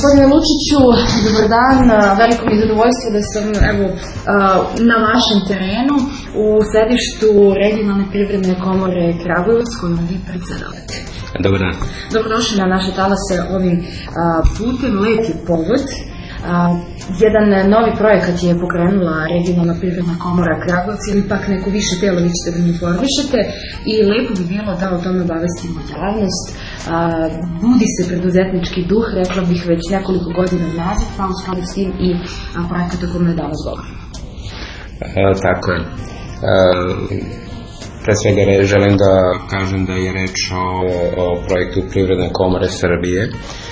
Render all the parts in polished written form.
Gospodine Lučiću, dobar dan. Veliko mi je zadovoljstvo da sam na vašem terenu u sedištu Regionalne privredne komore Kragujevac, kojom vi predsedavate. Dobar dan. Dobrodošli na naše talase ovim putem. Lep je povod. Jedan novi projekat je pokrenula Regionalna privredna komora Kragujevac ili pak neko više telo, vi ćete da mi informišete, i lepo bi bilo da o tome obavestimo javnost. Budi se preduzetnički duh, rekla bih već nekoliko godina nazad, pa u skladu s tim i projekat o kome danas govorimo. Tako je. Pre svega želim da kažem da je reč o projektu Privredne komore Srbije.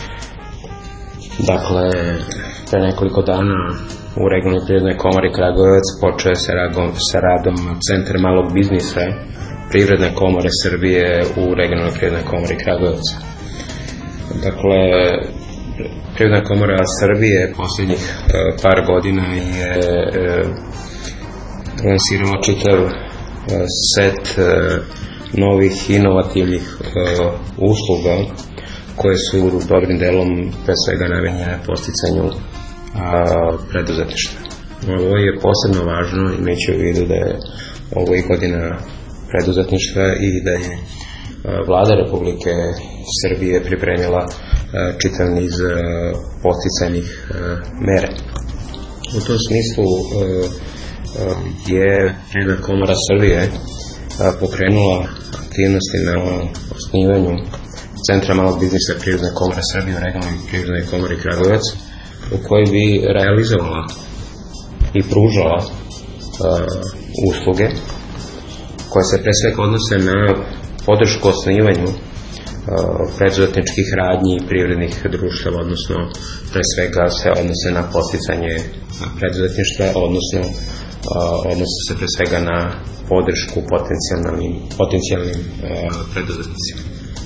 Dakle, pre nekoliko dana u Regionalnoj privrednoj komori Kragujevac počeo sa radom Centar malog biznisa Privredne komore Srbije u Regionalnoj privrednoj komori Kragujevac. Dakle, Privredna komora Srbije posljednjih par godina je lansirala čitav set novih inovativnih usluga koje su dobrim delom pre svega namenjene posticanju preduzetništva. Ovo je posebno važno imajući u vidu da je ovo i godina preduzetništva i da je Vlada Republike Srbije pripremila čitav niz posticajnih mera. U tom smislu je Privredna komora Srbije pokrenula aktivnosti na osnivanju Centra malog biznisa Privredne komore Srbije u Regionalnoj privrednoj komori Kragujevac, u kojoj bi realizovala i pružala usluge koje se pre svega odnose na podršku osnivanju preduzetničkih radnji i privrednih društava, odnosno pre svega se odnose na posticanje preduzetništva, odnosno odnose se pre svega na podršku potencijalnim preduzetnicima.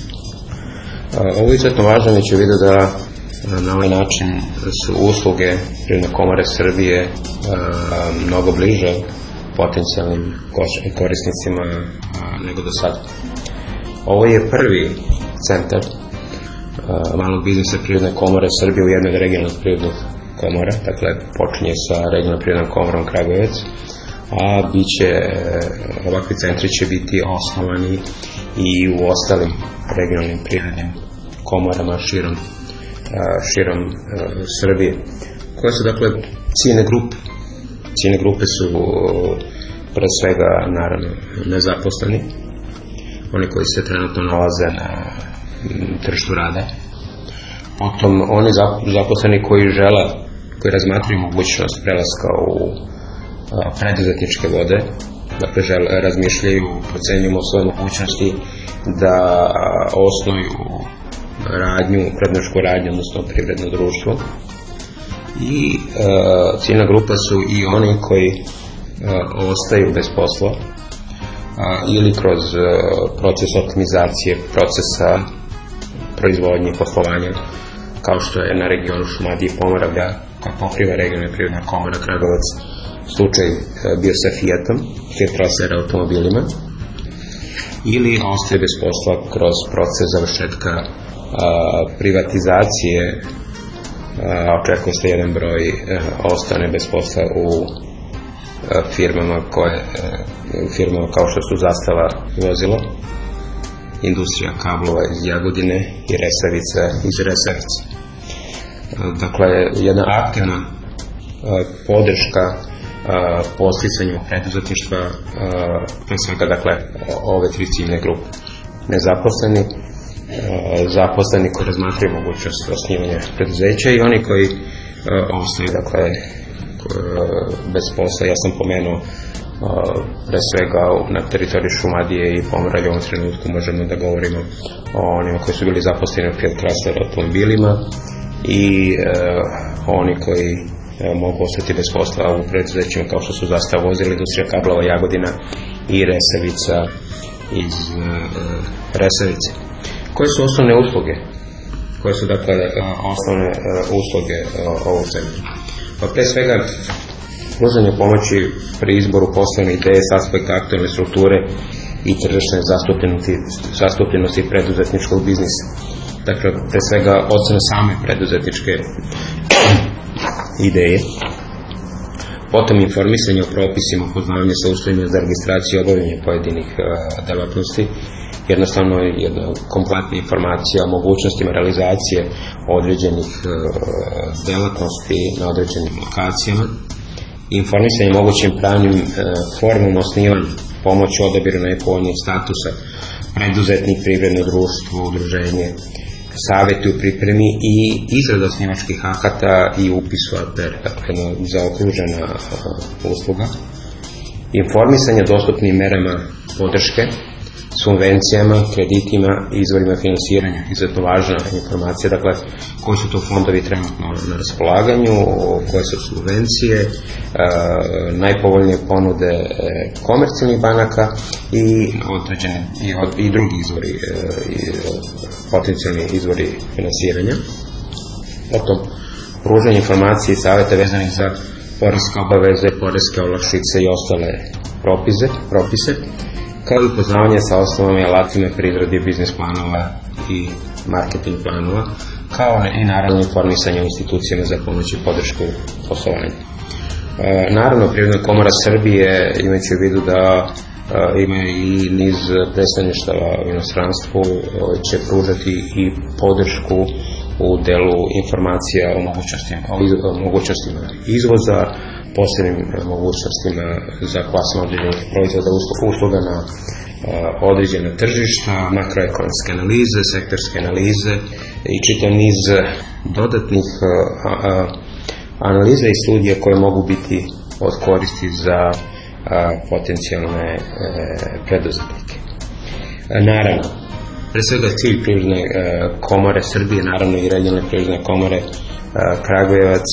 Ovo je izuzetno važno, imajući u vidu da na ovaj način su usluge Privredne komore Srbije mnogo bliže potencijalnim korisnicima nego do sada. Ovo je prvi centar malog biznisa Privredne komore Srbije u jednoj od regionalnih privrednih komora, dakle počinje sa Regionalnom privrednom komorom Kragujevac, a ovakvi centri će biti osnovani i u ostalim regionalnim privrednim komorama širom Srbije, koje su dakle ciljne grupe. Ciljne grupe su pre svega naravno nezaposleni, oni koji se trenutno nalaze na tržištu rada, potom oni zaposleni koji razmatraju mogućnost prelaska u preduzetničke vode, dakle razmišljaju, procenjuju svoje mogućnosti da osnuju preduzetničku radnju, odnosno privredno društvo. I ciljna grupa su i oni koji ostaju bez posla ili kroz proces optimizacije procesa proizvodnje i poslovanja, kao što je na regionu Šumadije i Pomoravlja, koja pokriva Regionalna privredna komora Kragujevac, slučaj bio sa Fiatom, Fiat Chrysler automobilima, ili ostaje bez posla kroz proces završetka privatizacije. Očekuje se jedan broj ostane bez posla u firmama kao što su Zastava vozila, Industrija kablova iz Jagodine i Resavica iz Resavice. Dakle, jedna aktivna podrška podsticanju preduzetništva, pre svega dakle ove tri ciljne grupe: nezaposleni, zaposleni koji razmatraju mogućnost osnivanja preduzeća i oni koji ostaju dakle bez posla. Ja sam pomenuo pre svega na teritoriji Šumadije i Pomoravlja. U ovom trenutku možemo da govorimo o onima koji su bili zaposleni u Fiat Chrysler automobilima i oni koji mogu ostati bez posla u preduzećima kao što su Zastava vozila, Industrija kablova Jagodina i Resavica iz Resavice. Koje su osnovne usluge? Koje su dakle osnovne usluge ovog centra? Pa pre svega pružanje pomoći pri izboru poslovne ideje s aspekta aktualne strukture i tržišne zastupljenosti preduzetničkog biznisa. dakle, pre svega ocena same preduzetničke ideje, potom informisanje o propisima, poznavanje sa uslovima za registraciju i obavljanje pojedinih delatnosti, jednostavno jedna kompletna informacija o mogućnostima realizacije određenih delatnosti na određenim lokacijama, informisanje o mogućim pravnim formama osnivanja, pomoć u odabiru najpovoljnijeg statusa, preduzetnik, privredno društvo, udruženje, savjeti u pripremi i izrada osnivačkih akata i upis u APR, dakle zaokružena usluga, informisanje o dostupnim merama podrške, subvencijama, kreditima i izvorima finansiranja. Izuzetno važna informacija, dakle, koji su to fondovi trenutno na raspolaganju, koje su subvencije, najpovoljnije ponude komercijalnih banaka i određene i drugi izvori, potencijalni izvori finansiranja. Potom, pružanje informacije i savjeta vezanih za poreske obaveze, poreske olakšice i ostale propise, kao i upoznavanje sa osnovama i alatima pri izradi biznis planova i marketing planova, kao i naravno informisanje o institucijama za pomoć i podršku poslovanju. Naravno, Privredna komora Srbije, imajući u vidu da ima i niz predstavništava u inostranstvu, će pružati i podršku u delu informacija o mogućnostima izvoza, posebnim mogućnostima za plasman određenih proizvoda, usluga na određena tržišta, makroekonomske analize, sektorske analize i čitav niz dodatnih analiza i studija koje mogu biti od koristi za potencijalne preduzetnike. Naravno, pre svega cilj Privredne komore Srbije, naravno i regionalne Privredne komore Kragujevac,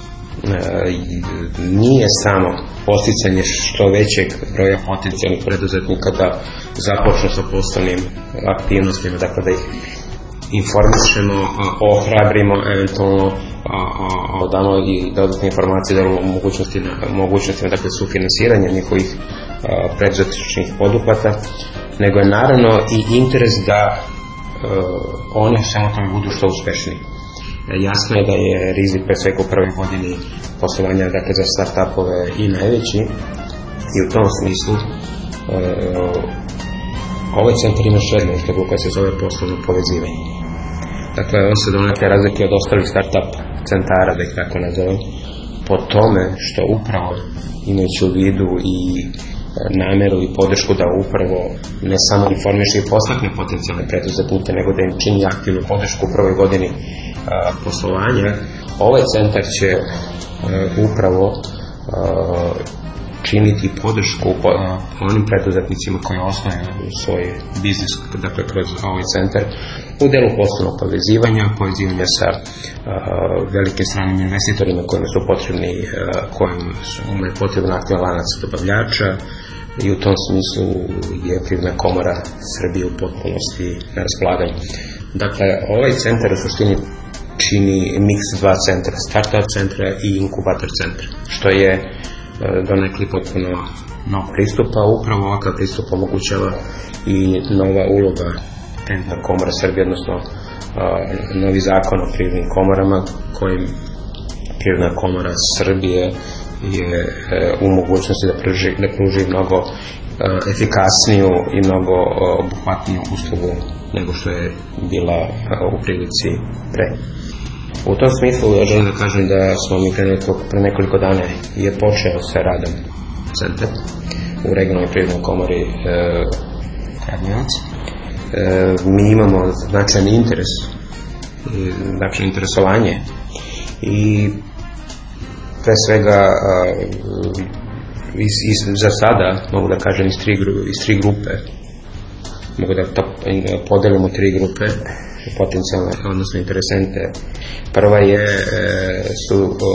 nije samo posticanje što većeg broja potencijalnih preduzetnika da započnu sa poslovnim aktivnostima, dakle da ih informišemo, ohrabrimo, eventualno damo i dodatne informacije o mogućnostima dakle, sufinansiranja njihovih preduzetničkih poduhvata, nego je naravno i interes da oni u svemu tome budu što uspešniji. Jasno je da je rizik pre svega u prvoj godini poslovanja dakle, za start-upove i najveći i u tom smislu ovaj centar ima još jednu uslugu koja se zove poslovno povezivanje. Dakle, on se donekle razlike od ostalih start-up centara, da ih tako nazovem, po tome što upravo imajući u vidu i nameru i podršku da upravo ne samo informiše i postakne potencijalne preduzetnike, nego da im čini aktivnu podršku u prvoj godini poslovanja, ovaj centar će upravo činiti podršku onim preduzetnicima koji osnuju svoj biznis, dakle kroz ovaj centar, u delu poslovnog povezivanja sa velikim stranim investitorima kojima su potrebni, kojima je potreban aktivan lanac dobavljača, i u tom smislu je Privredna komora Srbije u potpunosti na raspolaganju. Dakle, ovaj centar u suštini čini miks dva centra, start-up centra i inkubator centra, što je donekli potpuno nov pristup, a upravo ovakav pristup omogućava i nova uloga Privredna komora Srbije, odnosno novi zakon o privrednim komorama kojim Privredna komora Srbije je u mogućnosti da pruži mnogo efikasniju i mnogo obuhvatniju uslugu nego što je bila u prilici pre. U tom smislu ja želim da kažem da smo mi pre nekoliko dana je počeo sa radom centar u regionalnoj privrednoj komori Kragujevac. Mi imamo značajan interes, značajno interesovanje i pre svega za sada mogu da kažem iz tri grupe, mogu da to podelim u tri grupe potencijalne, odnosno interesente. Prva su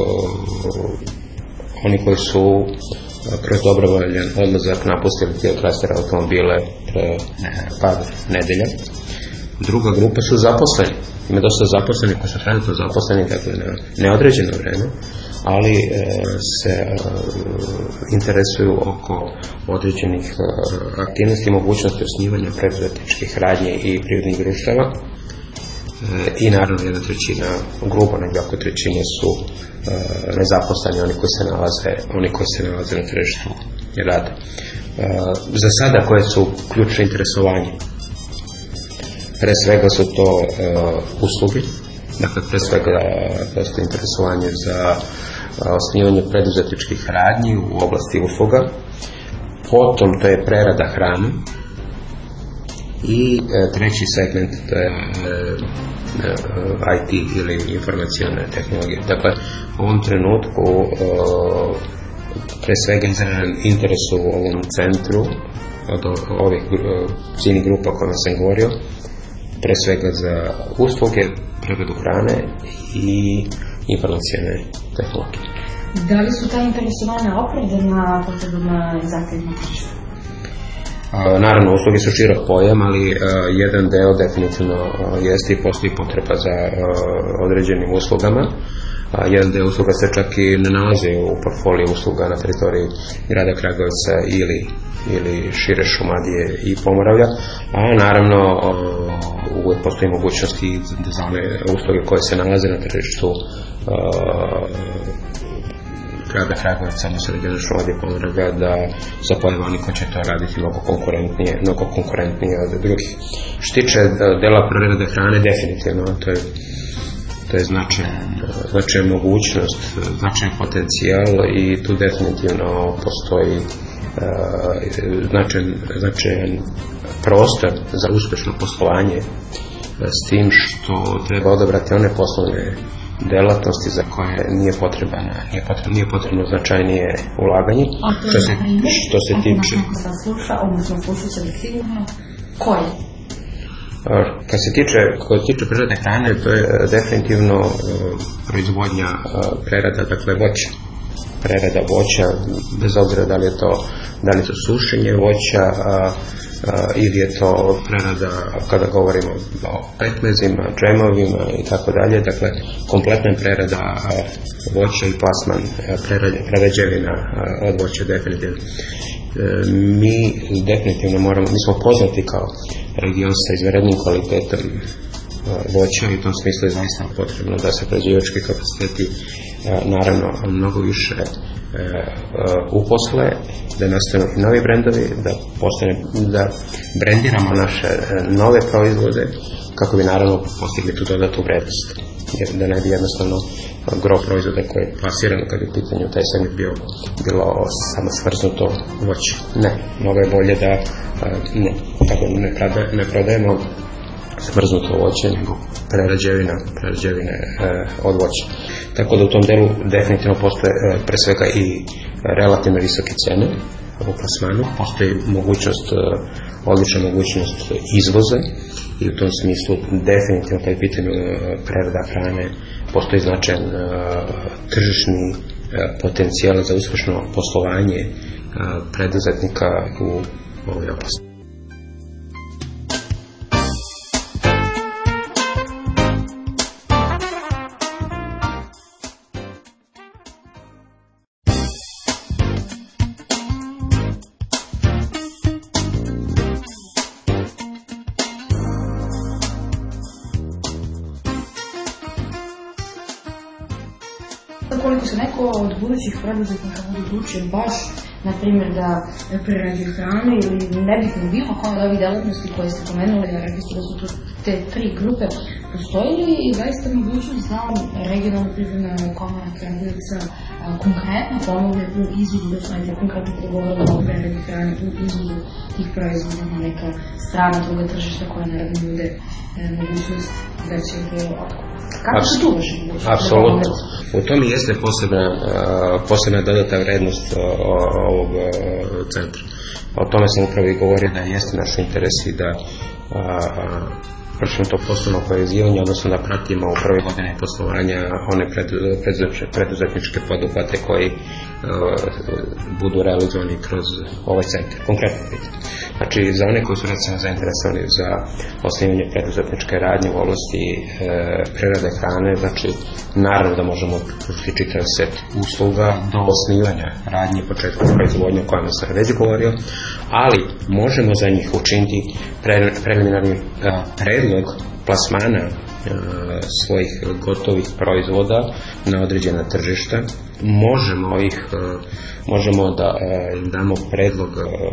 oni koji su kroz dobrovoljan odlazak napustili cijel klaster automobile par nedelja. Druga grupa su zaposleni. Ima dosta zaposleni koji su trenutno zaposleni, dakle na neodređeno vreme, ali se interesuju oko određenih aktivnosti i mogućnosti osnivanja preduzetničkih radnji i privrednih društava. i naravno 1/3, grubo negdje oko 1/3 su nezaposleni, oni koji se nalaze na tržištu rada. Za sada koje su ključne interesovanje? Pre svega su to usluge, dakle pre svega postoji interesovanje za osnivanje preduzetničkih radnji u oblasti usluga, potom to je prerada hrane i treći segment to je IT ili informacione tehnologije. Dakle, u ovom trenutku pre svega izražen interes u ovom centru od ovih ciljnih grupa o kojima sam govorio, pre svega za usluge, preradu hrane i informacione tehnologije. Da li su ta interesovanja opravdana potrebama zahtevima tržišta? Naravno, usluge su širok pojam, ali jedan deo definitivno jeste i postoji potreba za određenim uslugama. Jedan deo usluga se čak i ne nalazi u portfoliju usluga na teritoriji grada Kragujevca ili šire Šumadije i Pomoravlja, a naravno uvijek postoji mogućnosti za one usluge koje se nalaze na tržištu grada Kragujevca, odnosno regiona Šumadije i Pomoravlja, da za pojave oni koji će to raditi mnogo konkurentnije od drugih. Što tiče dela prerade hrane, definitivno to je značajan mogućnost, značajan potencijal i tu definitivno postoji značajan prostor za uspešno poslovanje, s tim što treba odabrati one poslovne delatnosti za koje nije potrebno značajnije ulaganje. Što se tiče koje? Kad se tiče prerade hrane, to je definitivno proizvodnja prerada, dakle voća. Prerada voća, bez obzira da li je to sušenje voća ili je to prerada kada govorimo o petmezima, džemovima i tako dalje. Dakle, kompletna prerada voća i plasman prerađevina od voća definitivno. Mi definitivno mi smo poznati kao region sa izvanrednim kvalitetom voća i u tom smislu je zaista potrebno da se prerađivački kapaciteti naravno mnogo više uposle, da nastanu i novi brendovi, da brendiramo naše nove proizvode kako bi naravno postigli tu dodatnu vrednost. Jer da ne bi jednostavno gro proizvoda koje je plasirano kad je u pitanju taj segment bilo samo smrznuto voće. Ne, mnogo je bolje da ne prodajemo smrznuto voće nego prerađevine od voća. Tako da u tom delu definitivno postoje pre svega i relativno visoke cene u plasmanu, postoji odlična mogućnost izvoza i u tom smislu definitivno taj pitanju prerada hrane postoji značajan tržišni potencijal za uspešno poslovanje preduzetnika u ovoj oblasti. Koliko se neko od budućih preduzetnika bude odlučio baš, na primjer, da prerađuje hranu ili nebitno bilo koja od ovih delatnosti koje ste pomenuli, da rekli su da su te tri grupe postojili i zaista mogućnost da regionalna privredna komora Kragujevca konkretno pomogne u izvozu, da smo konkretno progovorili o preradi hrane, u izvozu tih proizvoda na neka strana druga tržišta koja naravno nude mogućnost većeg otkupa. Kako se tu vaše mogućnosti? Apsolutno. U tome jeste posebna dodata vrednost ovog centra. O tome sam upravo i govorio da jeste naš interes i da vršimo to poslovno povezivanje, odnosno da pratimo u prve godine poslovanja one preduzetničke poduhvate koji budu realizovani kroz ovaj centar. Konkretno pitanje. Znači, za one koji su recimo zainteresovani za osnivanje preduzetničke radnje u oblasti prerade hrane, znači, naravno da možemo pružiti čitav set usluga do osnivanja radnje i početka proizvodnje o kojima sam već govorio, ali možemo za njih učiniti preliminarni predlog plasmana svojih gotovih proizvoda na određena tržišta. Možemo da damo predlog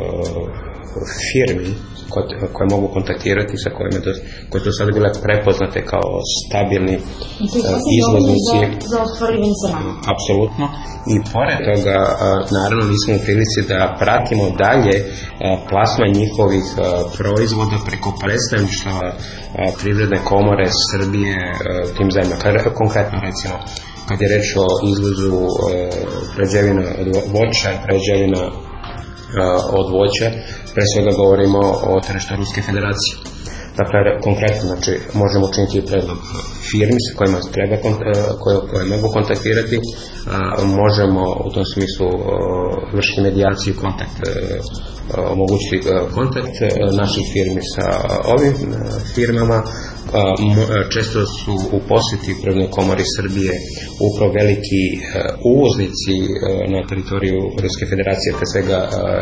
firmi koje mogu kontaktirati, sa koje su sada bile prepoznate kao stabilni izvoznici. Za ostvarivanje saradnje. Apsolutno. I pored toga, naravno, mi smo u prilici da pratimo dalje plasman njihovih proizvoda preko predstavništava Privredne komore Srbije tim zemljama. Konkretno, recimo, kad je reč o izvozu prerađevina od voća i prerađevina od voća, pre svega govorimo o tržištu Ruske federacije. Dakle, konkretno, znači, možemo učiniti predlog firmi sa kojima koje mogu kontaktirati, možemo u tom smislu vršiti medijaciju, omogućiti kontakt naših firmi sa ovim firmama. Često su u posjeti Privrednoj komori Srbije upravo veliki uvoznici na teritoriju Ruske federacije, pre svega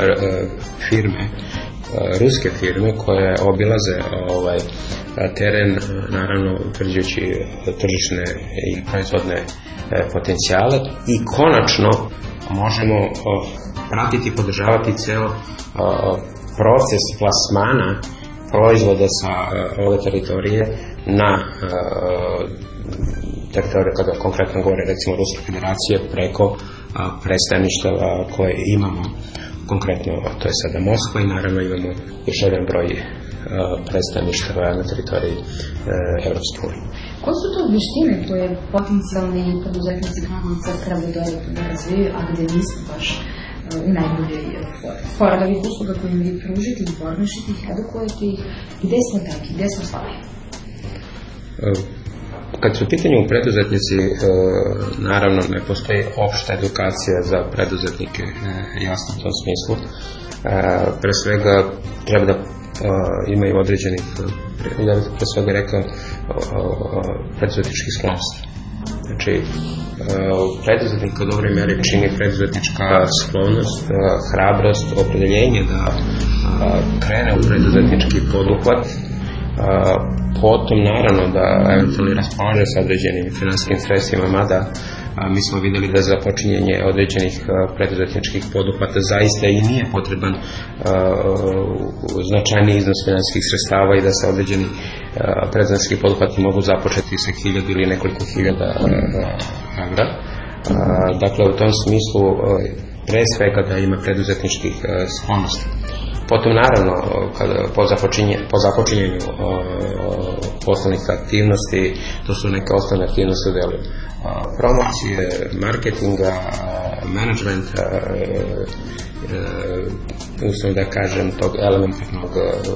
ruske firme koje obilaze teren, naravno utvrđujući tržišne i proizvodne potencijale, i konačno možemo pratiti i podržavati ceo proces plasmana proizvoda sa ove teritorije na teritoriju, kada konkretno govore recimo Ruske federacije, preko predstavništava koje imamo. Konkretno, to je sada Moskva, i naravno imamo još jedan broj predstavništava na teritoriji Evropske unije. Koje su to veštine koje potencijalni poduzetnici Kragujevca treba da razviju, a gde nisu baš u najboljoj formi? Pored ovih usluga koje vi pružite, informišite ih, edukujete ih, gde smo taki, gde smo slabi? Kad su u pitanju preduzetnici, naravno ne postoji opšta edukacija za preduzetnike, jasno u tom smislu. Pre svega treba da imaju određenih, ja bih pre svega rekao, preduzetničkih sklonosti. Znači, preduzetnik u dobroj meri čini preduzetnička sklonost, hrabrost, opredeljenje da krene u preduzetnički poduhvat, potom naravno da eventualno raspolaže sa određenim finansijskim sredstvima, mada mi smo videli da za počinjenje određenih preduzetničkih poduhvata zaista i nije potreban značajni iznos finansijskih sredstava i da se određeni preduzetnički poduhvati mogu započeti sa 1000 ili nekoliko hiljada evra. Dakle, u tom smislu pre svega da ima preduzetničkih sklonosti. Potom naravno po započinjenju poslovnih aktivnosti, to su neke osnovne aktivnosti u delu promocije, marketinga, menadžmenta, uslovno da kažem tog elementarnog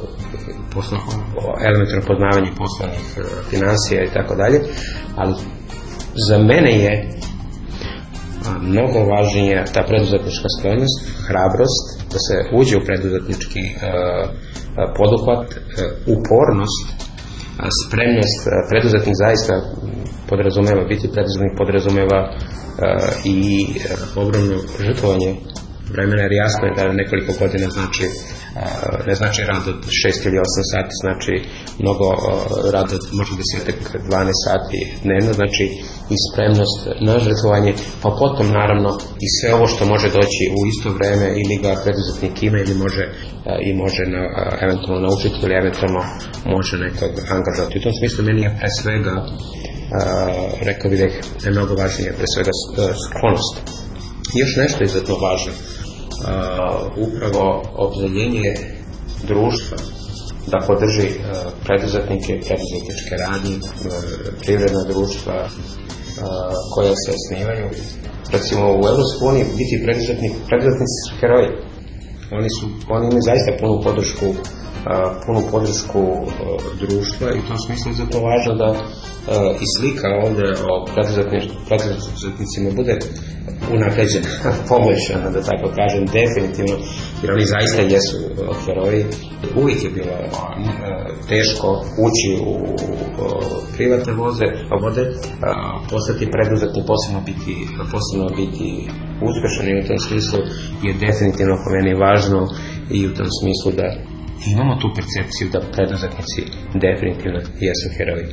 poznavanja poslovnih finansija i tako dalje, ali za mene je mnogo važnija ta preduzetnička sklonost, hrabrost, da se uđe u preduzetnički poduhvat, upornost, spremnost. Preduzetnik zaista podrazumeva, biti preduzetnik podrazumeva i ogromno žrtvovanje vremena, jer jasno je da nekoliko godina ne znači rad od 6 ili 8 sati, znači mnogo rada, možda 10-12 sati dnevno, znači i spremnost na žrtvovanje, pa potom naravno i sve ovo što može doći u isto vreme, ili ga preduzetnik ima ili može eventualno naučiti, ili eventualno može nekog angažovati. U tom smislu meni je pre svega, rekao bih da je mnogo važnije pre svega sklonost. Još nešto je izuzetno važno, upravo opredjeljenje društva da podrži preduzetnike, preduzetničke radnje, privredna društva koja se osnivaju. Recimo u EU biti preduzetnici su heroji. Oni imaju zaista punu podršku društva, i u tom smislu je zato važno da i slika ovde o preduzetnicima bude unapređena, poboljšana, da tako kažem, definitivno, jer oni zaista jesu heroji. Uvijek je bilo teško ući u privatne vode, postati preduzetnik, posebno biti uspešan, i u tom smislu je definitivno po meni važno, i u tom smislu da imamo tu percepciju da preduzetnici definitivno jesu heroji.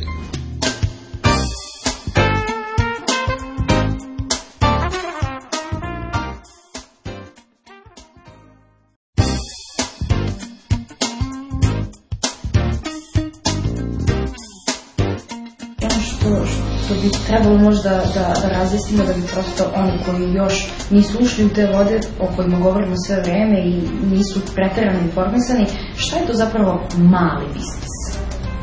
Što bi trebalo možda da razjasnimo, da bi prosto oni koji još nisu ušli u te vode o kojima govorimo sve vreme i nisu preterano informisani, šta je to zapravo mali biznis?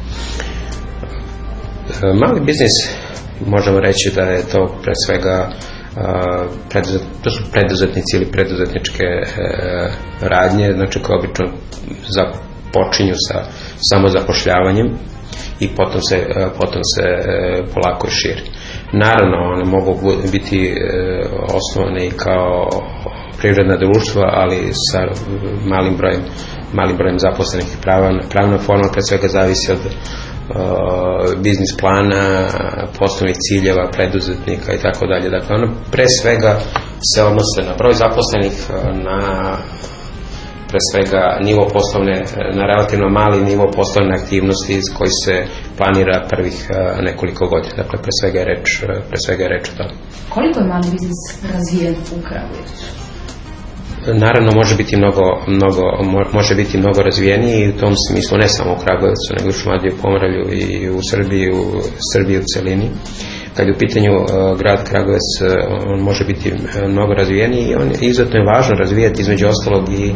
Mali biznis, možemo reći da je to pre svega to su preduzetnici ili preduzetničke radnje, znači koje obično počinju sa samozapošljavanjem i potom se polako širi. Naravno, one mogu biti osnovane i kao privredna društva, ali sa malim brojem zaposlenih. Pravna forma pre svega zavisi od biznis plana, poslovnih ciljeva, preduzetnika i tako dalje. Dakle, ono pre svega se odnose na broj zaposlenih, na pre svega nivo poslovne, na relativno mali nivo poslovne aktivnosti koji se planira prvih nekoliko godina. Dakle, pre svega je reč o tome. Koliko je mali biznis razvijen u Kragujevcu? Naravno, može biti mnogo razvijeniji i u tom smislu ne samo u Kragujevcu, nego u Šumadiji, u Pomoravlju i u Srbiji u celini. Kad je u pitanju grad Kragujevac, on može biti mnogo razvijeniji i on izuzetno je važno razvijati između ostalog i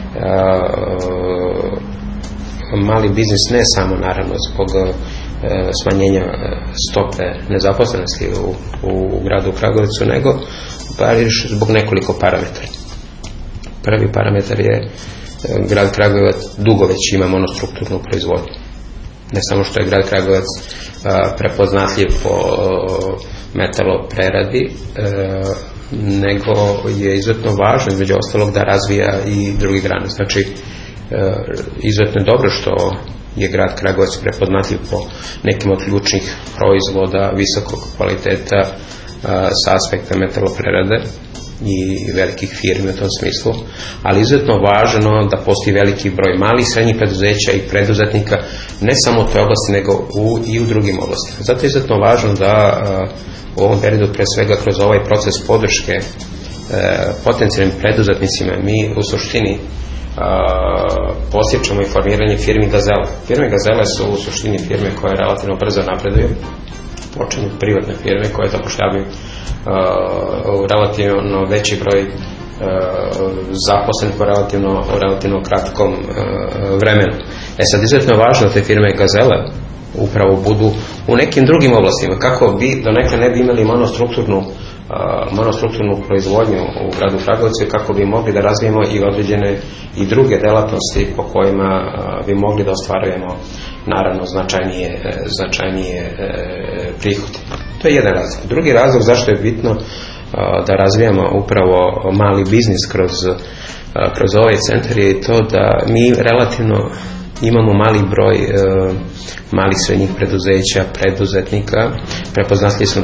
mali biznis, ne samo naravno zbog smanjenja stope nezaposlenosti u gradu Kragujevcu, nego baš zbog nekoliko parametara. Prvi parametar je grad Kragujevac dugo već ima monostrukturnu proizvodnju. Ne samo što je grad Kragujevac prepoznatljiv po metalopreradi, nego je izuzetno važno između ostalog da razvija i drugi grane. Znači, izuzetno je dobro što je grad Kragujevac prepoznatljiv po nekim od ključnih proizvoda visokog kvaliteta sa aspekta metaloprerade i velikih firmi u tom smislu, ali izuzetno važno da postoji veliki broj malih i srednjih preduzeća i preduzetnika, ne samo u toj oblasti, nego i u drugim oblastima. Zato je izuzetno važno da u ovom periodu, pre svega kroz ovaj proces podrške potencijalnim preduzetnicima, mi u suštini posjećamo i formiranje firmi Gazele. Firme Gazele su u suštini firme koje relativno brzo napreduju, počinju privatne firme koje zapošljavaju relativno veći broj zaposlenih u relativno kratkom vremenu. Sad, izuzetno je važno da te firme Gazele upravo budu u nekim drugim oblastima, kako bi donekle ne bi imali monostrukturnu proizvodnju u gradu Kragujevcu, kako bi mogli da razvijemo i određene i druge delatnosti po kojima bi mogli da ostvarujemo naravno značajnije prihode. To je jedan razlog. Drugi razlog zašto je bitno da razvijamo upravo mali biznis kroz ovaj centar je to da mi relativno imamo mali broj malih srednjih preduzeća, preduzetnika, prepoznatljivi su